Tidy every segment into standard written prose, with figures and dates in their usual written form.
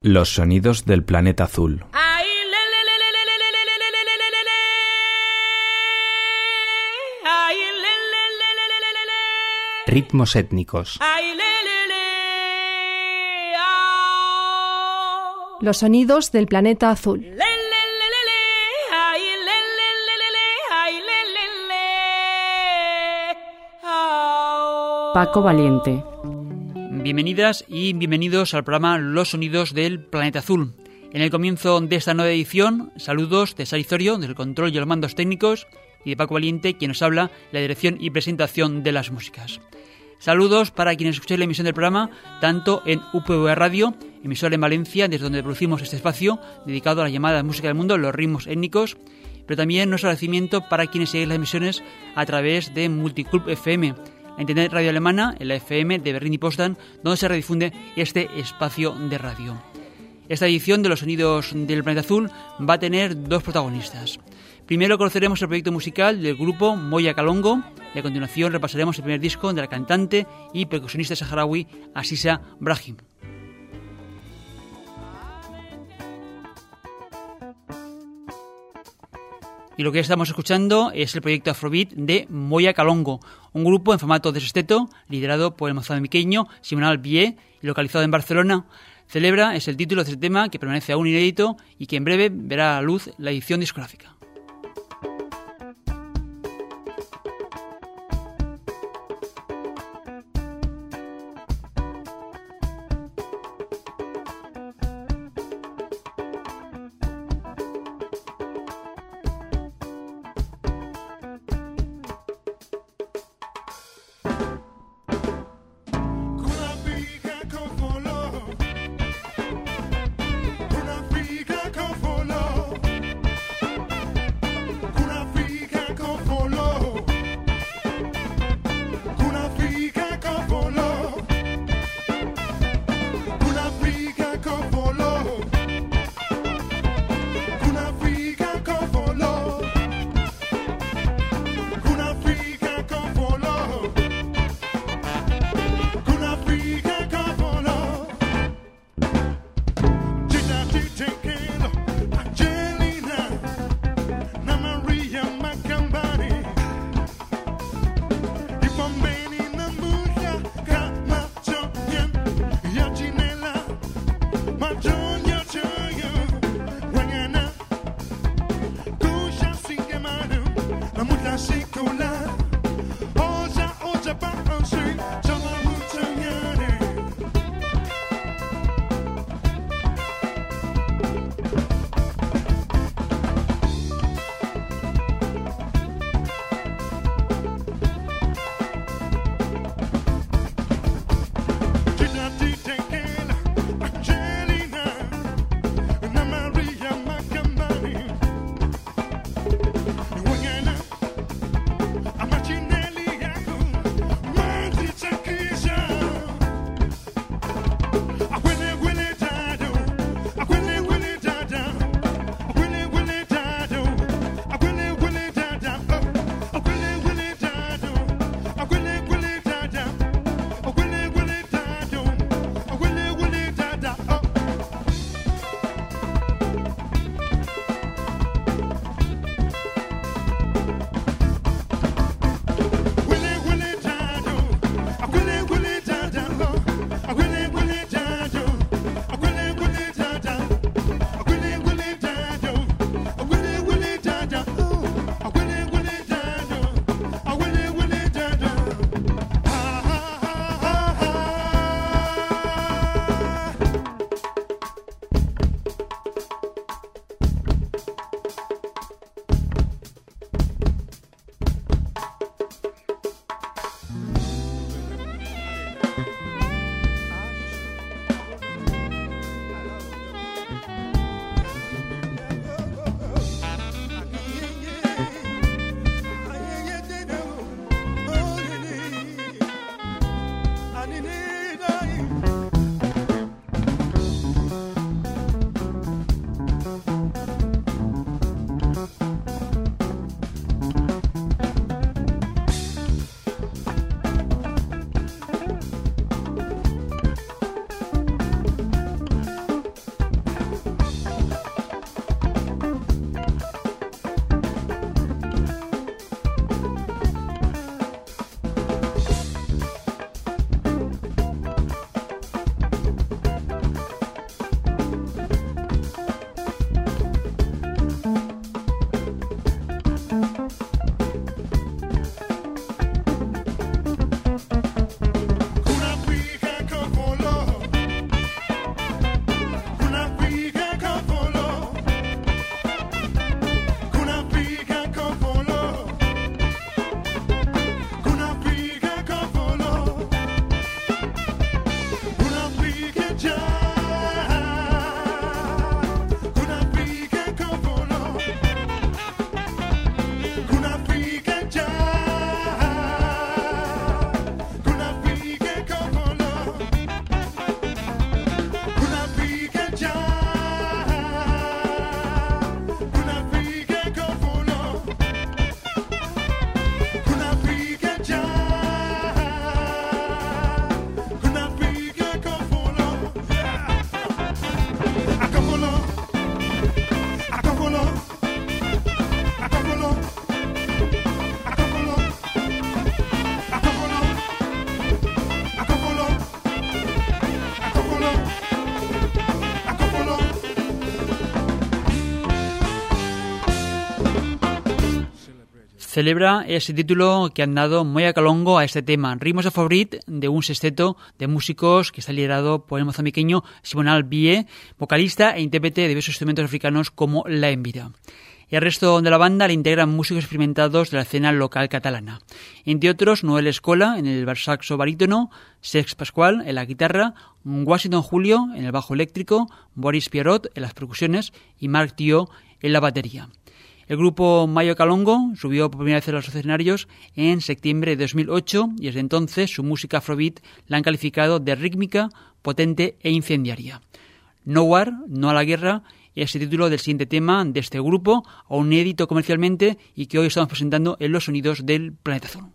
Los sonidos del planeta azul. Ritmos étnicos. Los sonidos del planeta azul. Paco Valiente. Bienvenidas y bienvenidos al programa Los Sonidos del Planeta Azul. En el comienzo de esta nueva edición, saludos de Sari Zorio, del control y los mandos técnicos, y de Paco Valiente, quien nos habla, la dirección y presentación de las músicas. Saludos para quienes escucháis la emisión del programa, tanto en UPV Radio, emisora en Valencia, desde donde producimos este espacio, dedicado a la llamada música del mundo, los ritmos étnicos, pero también nuestro agradecimiento para quienes seguís las emisiones a través de Multiclub FM, la internet radio alemana, en la FM de Berlín y Potsdam, donde se redifunde este espacio de radio. Esta edición de Los Sonidos del Planeta Azul va a tener dos protagonistas. Primero conoceremos el proyecto musical del grupo Moya Kalongo y a continuación repasaremos el primer disco de la cantante y percusionista saharaui Aziza Brahim. Y lo que estamos escuchando es el proyecto Afrobeat de Moya Kalongo, un grupo en formato de sexteto liderado por el mozambiqueño Simonal Bié y localizado en Barcelona. Celebra es el título de este tema, que permanece aún inédito y que en breve verá a la luz la edición discográfica. celebra ese título que han dado Moya Calongo a este tema, Ritmos de Favorit, de un sexteto de músicos que está liderado por el mozambiqueño Simonal Bie, vocalista e intérprete de diversos instrumentos africanos como la embira. El resto de la banda le integran músicos experimentados de la escena local catalana. Entre otros, Noel Escola en el saxo barítono, Sex Pascual en la guitarra, Washington Julio en el bajo eléctrico, Boris Pierrot en las percusiones y Marc Tio en la batería. El grupo Moya Calongo subió por primera vez a los escenarios en septiembre de 2008 y desde entonces su música afrobeat la han calificado de rítmica, potente e incendiaria. No War, no a la guerra, es el título del siguiente tema de este grupo, aún inédito comercialmente y que hoy estamos presentando en los sonidos del Planeta Azul.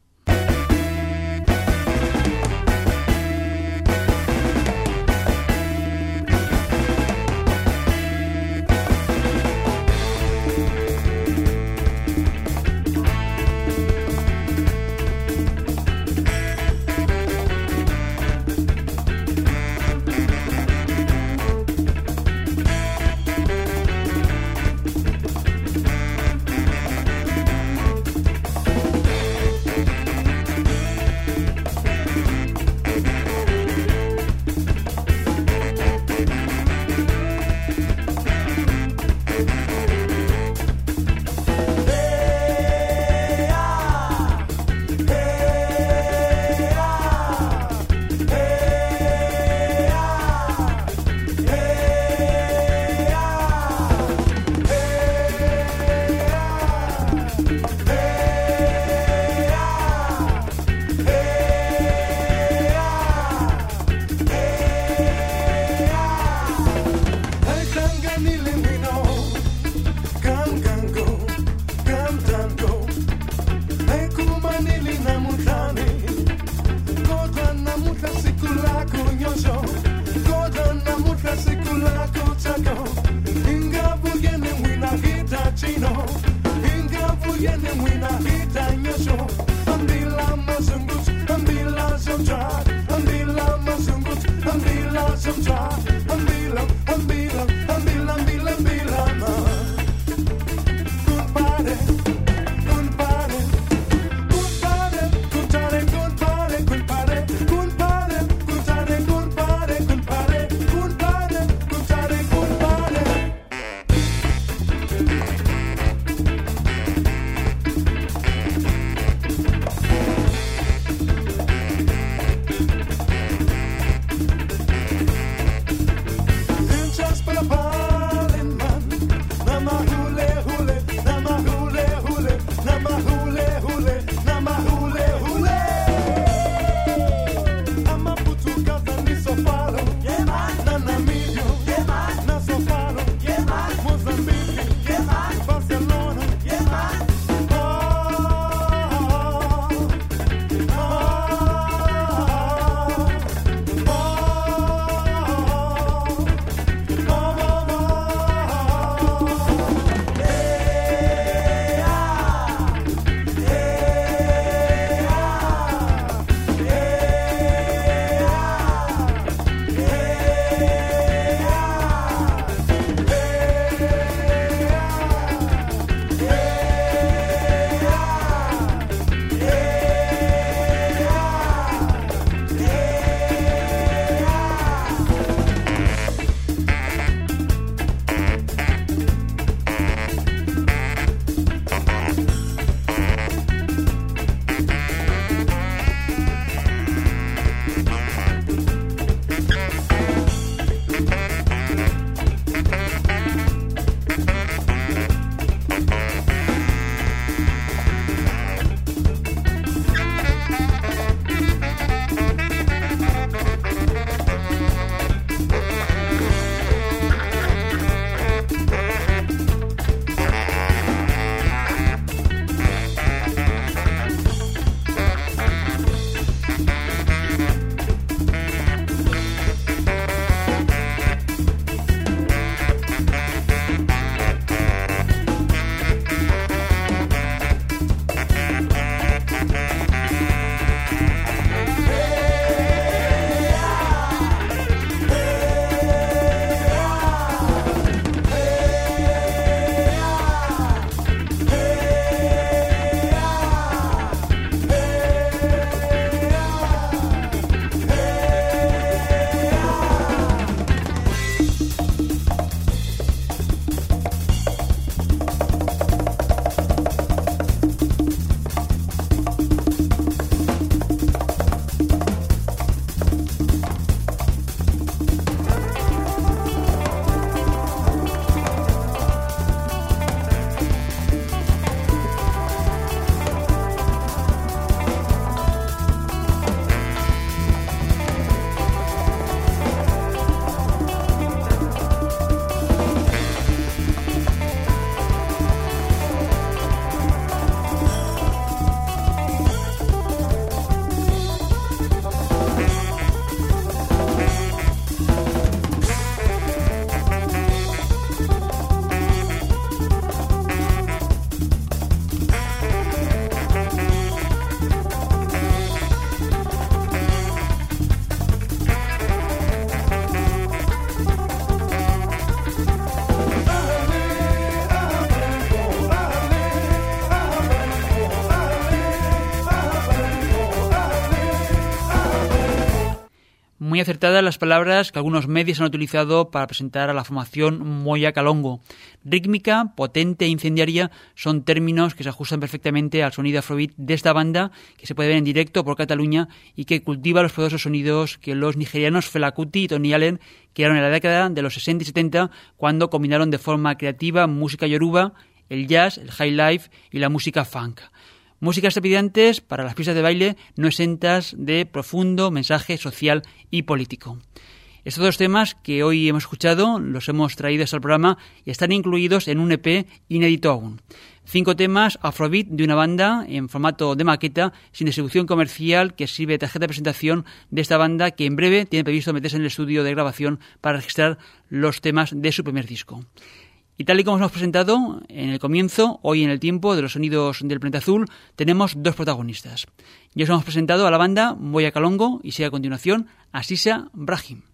Muy acertadas las palabras que algunos medios han utilizado para presentar a la formación Moya Calongo. Rítmica, potente e incendiaria son términos que se ajustan perfectamente al sonido afrobeat de esta banda, que se puede ver en directo por Cataluña y que cultiva los poderosos sonidos que los nigerianos Fela Kuti y Tony Allen crearon en la década de los 60 y 70, cuando combinaron de forma creativa música yoruba, el jazz, el high life y la música funk. Músicas trepidantes para las pistas de baile no exentas de profundo mensaje social y político. Estos dos temas que hoy hemos escuchado los hemos traído al programa y están incluidos en un EP inédito aún. 5 temas afrobeat de una banda en formato de maqueta sin distribución comercial que sirve de tarjeta de presentación de esta banda, que en breve tiene previsto meterse en el estudio de grabación para registrar los temas de su primer disco. Y tal y como os hemos presentado en el comienzo, hoy en el tiempo de los sonidos del Planeta Azul, tenemos 2 protagonistas. Ya os hemos presentado a la banda Moya Calongo y sigue a continuación Asisa Brahim.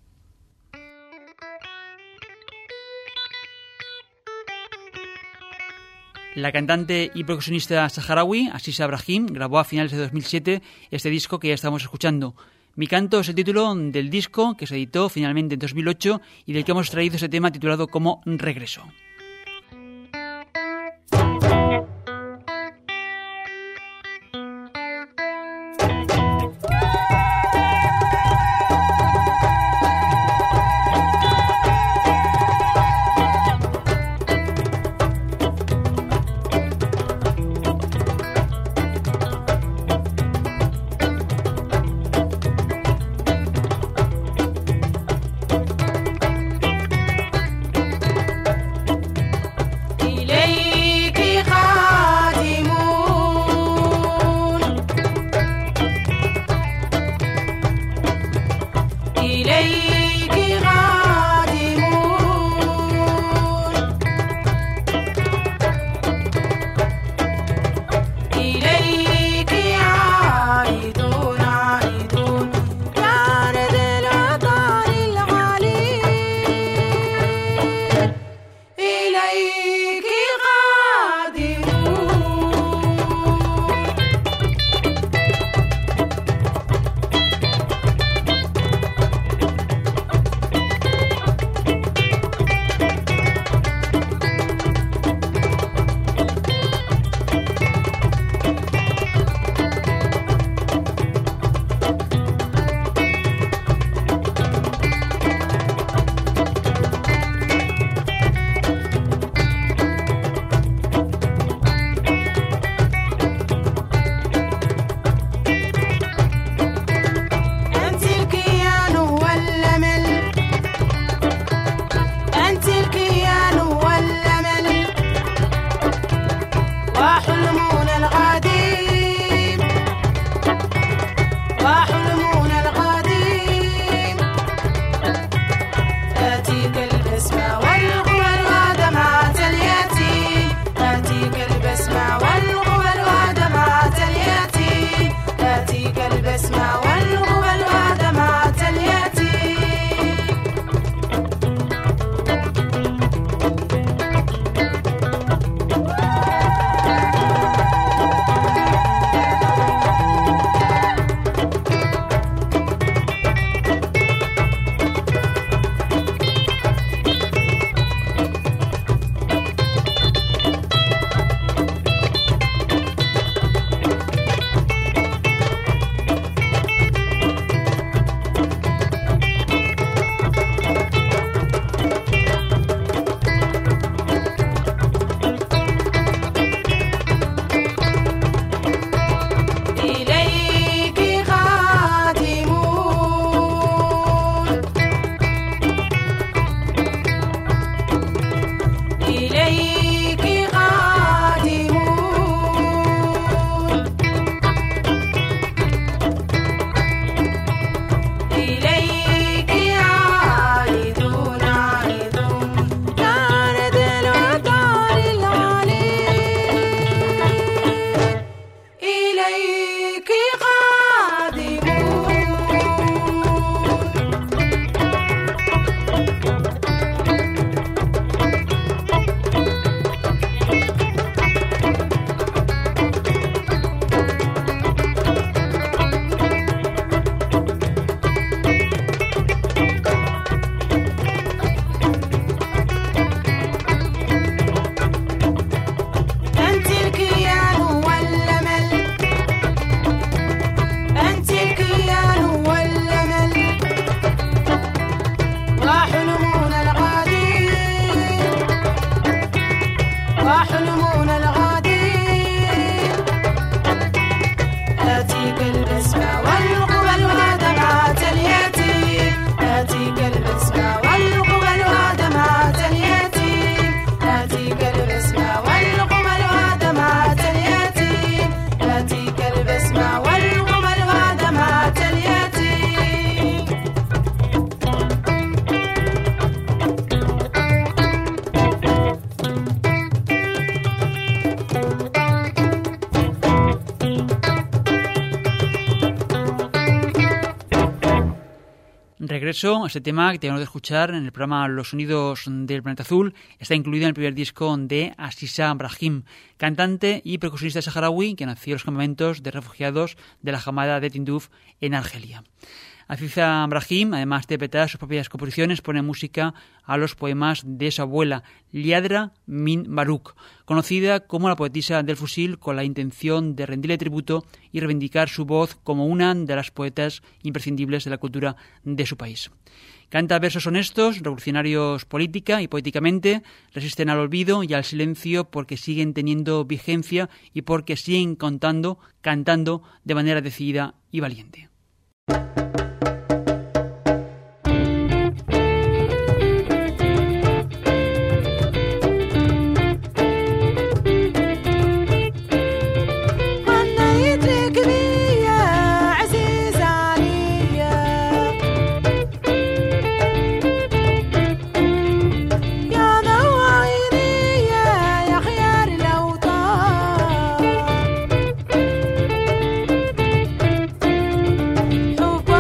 La cantante y percusionista saharaui Asisa Brahim grabó a finales de 2007 este disco que ya estamos escuchando. Mi canto es el título del disco que se editó finalmente en 2008 y del que hemos traído ese tema titulado como Regreso. verso, este tema que tenemos de escuchar en el programa Los Sonidos del Planeta Azul, está incluido en el primer disco de Aziza Brahim, cantante y percusionista saharaui que nació en los campamentos de refugiados de la Hamada de Tindouf en Argelia. Aziza Brahim, además de interpretar sus propias composiciones, pone música a los poemas de su abuela, Liadra Min Barouk, conocida como la poetisa del fusil, con la intención de rendirle tributo y reivindicar su voz como una de las poetas imprescindibles de la cultura de su país. Canta versos honestos, revolucionarios política y poéticamente, resisten al olvido y al silencio porque siguen teniendo vigencia y porque siguen cantando de manera decidida y valiente. حب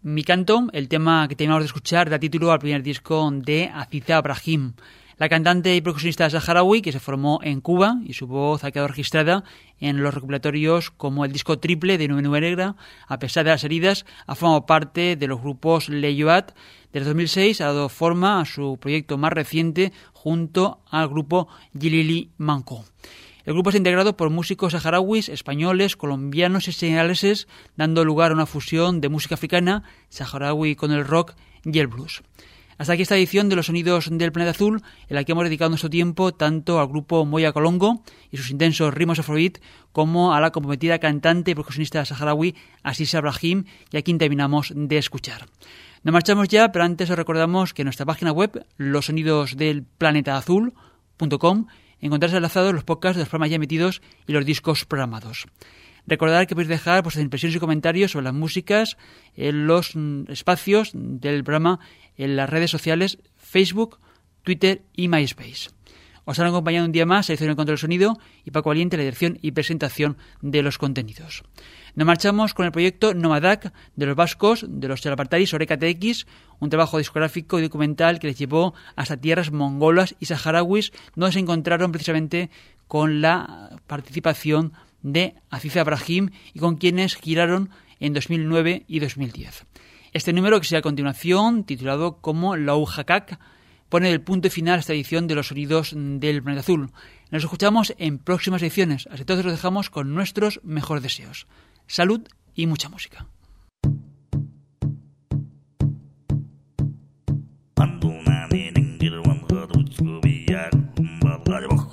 Mi canto, el tema que terminamos de escuchar, da título al primer disco de Aziza Brahim, la cantante y percusionista saharaui que se formó en Cuba y su voz ha quedado registrada en los recopilatorios como el disco triple de Nube Negra. A pesar de las heridas, ha formado parte de los grupos Leyoat. Desde 2006 ha dado forma a su proyecto más reciente junto al grupo Yilili Manco. El grupo es integrado por músicos saharauis, españoles, colombianos y senegaleses, dando lugar a una fusión de música africana, saharaui con el rock y el blues. Hasta aquí esta edición de los sonidos del Planeta Azul, en la que hemos dedicado nuestro tiempo tanto al grupo Moya Colongo y sus intensos ritmos afrobeat, como a la comprometida cantante y percusionista saharaui Aziza Brahim, y a quien terminamos de escuchar. Nos marchamos ya, pero antes os recordamos que en nuestra página web, losonidosdelplanetaazul.com, encontraréis enlazados los podcasts de los programas ya emitidos y los discos programados. Recordad que podéis dejar vuestras impresiones y comentarios sobre las músicas en los espacios del programa en las redes sociales Facebook, Twitter y MySpace. Os han acompañado un día más Sergio en el control del sonido y Paco Valiente en la dirección y presentación de los contenidos. Nos marchamos con el proyecto Nomadak de los vascos, de los Txalapartari Oreca TX, un trabajo discográfico y documental que les llevó hasta tierras mongolas y saharauis, donde se encontraron precisamente con la participación de Aziza Brahim y con quienes giraron en 2009 y 2010. Este número, que será a continuación, titulado como Laujakak, pone el punto final a esta edición de los sonidos del Planeta Azul. Nos escuchamos en próximas ediciones. Hasta entonces los dejamos con nuestros mejores deseos. Salud y mucha música. Panduna